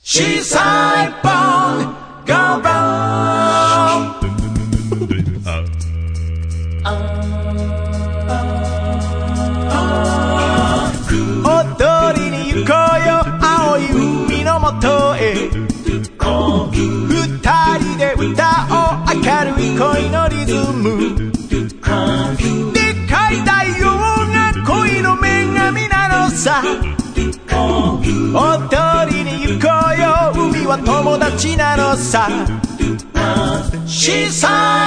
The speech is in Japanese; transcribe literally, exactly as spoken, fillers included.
She's sideborn, go round.踊りに行こうよ青い海のもとへ。二人で歌おう明るい恋のリズム。でかい太陽が恋の女神なのさ。踊りに行こうよ海は友達なのさ。She's